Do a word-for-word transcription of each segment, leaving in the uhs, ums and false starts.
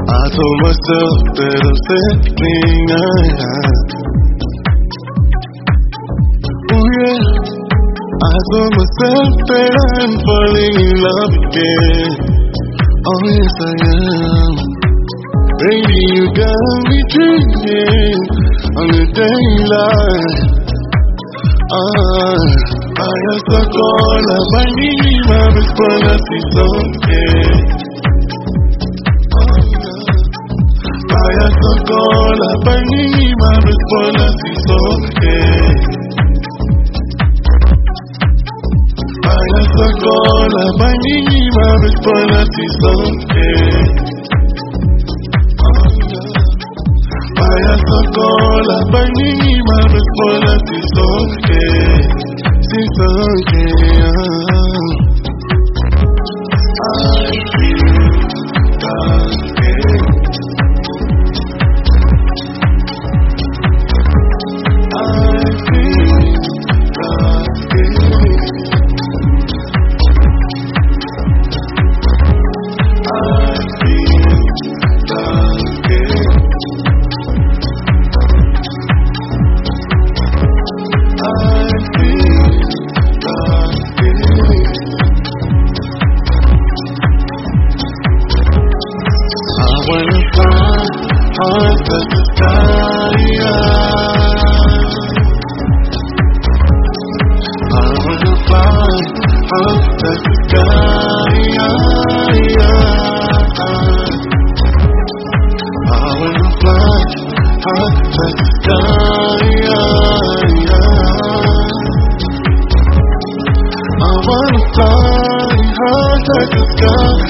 I told myself that I'm settling. Oh yeah, I told myself that I'm falling in love again. Oh yes I am. Baby, you got me dreaming on the daylight. Ah, vaya sola, vainilla, ves por la sisoque. Vaya sola, vainilla, ves por la sisoque. Vaya sola, vainilla, ves por la sisoque. Vaya sola, vainilla, ves por la sisoque. Sisoque, I feel that way. I feel that way. I feel that way. I feel that way. I wanna fly high to the sky. I wanna fly high to the sky. I wanna fly high to the sky. I wanna fly high to the sky.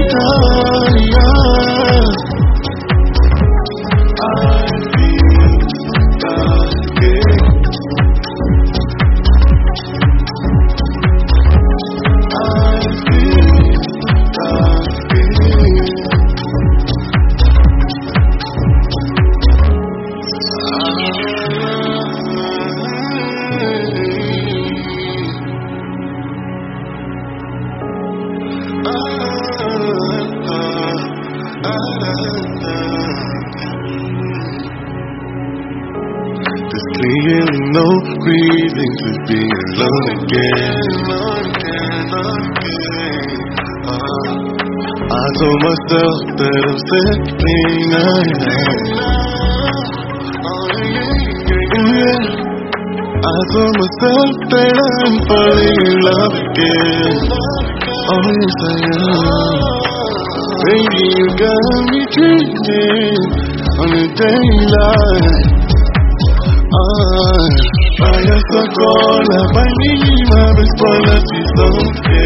I feel that way. I feel that way. There's clearly no reason to be alone again. Uh, I told myself that I'm settling. Yeah, I told myself that I'm falling in love again. Oh yes I am. Baby, you got me dreaming on the daylight. Ah, vaya sola, vainilla, ves por la sisoque.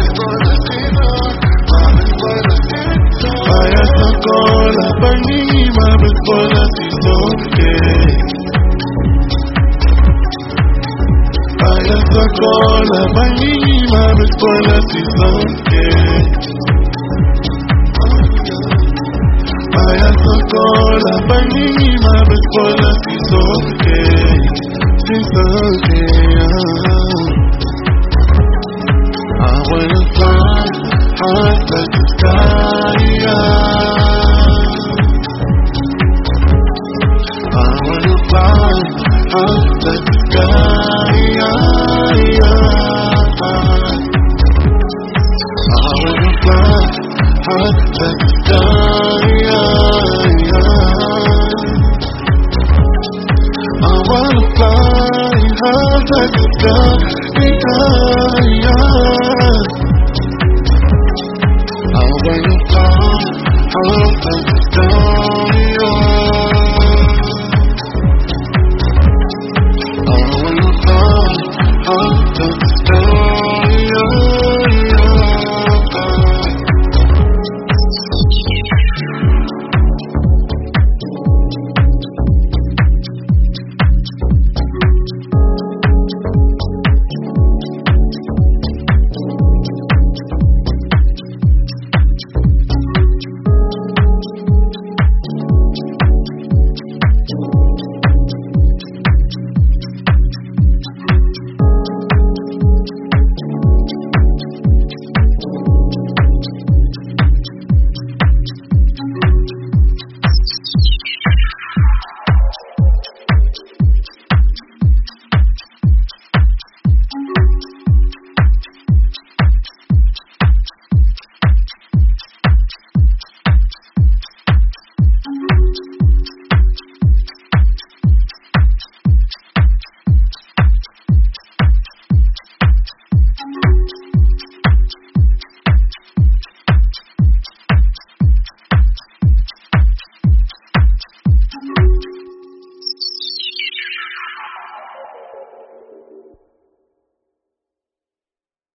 Vaya sola, vainilla, ves por la sisoque. Vaya sola, vainilla, ves por la sisoque. Vaya sola, vainilla, ves por la sisoque. Sisoque.